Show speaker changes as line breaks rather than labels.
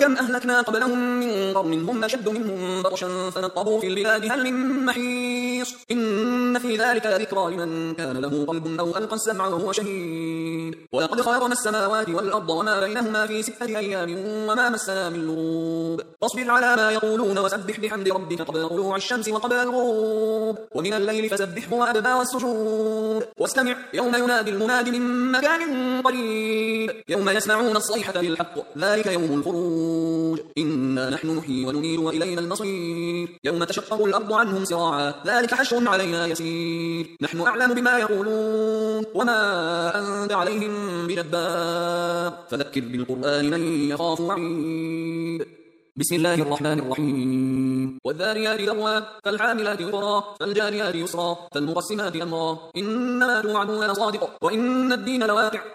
وكم أهلكنا قبلهم من قرن هم أشد منهم بطشا فنقبوا في البلاد هل من محيص إن في ذلك ذكرى لمن كان له قلب أو ألقى السمع وهو شهيد ولقد خلقنا السماوات والأرض وما بينهما في 6 أيام وما مسنا من لغوب فاصبر على ما يقولون وسبح بحمد ربك قبل طلوع الشمس وقبل الغروب ومن الليل فسبحه وأدبار السجود واستمع يوم ينادي المناد من مكان قريب يوم يسمعون الصيحة بالحق ذلك يوم الخروج إنا نحن نحيي ونميت وإلينا المصير يوم تشقق الأرض عنهم سراعا ذلك حشر علينا يسير نحن أعلم بما يقولون وما أنت عليهم بجبار فذكر بالقرآن من يخاف وعيد بسم الله الرحمن الرحيم والذاريات ذروا فالحاملات وقرا فالجاريات يسرا فالمقسمات أمرا إنما توعدون لصادق وإن الدين لواقع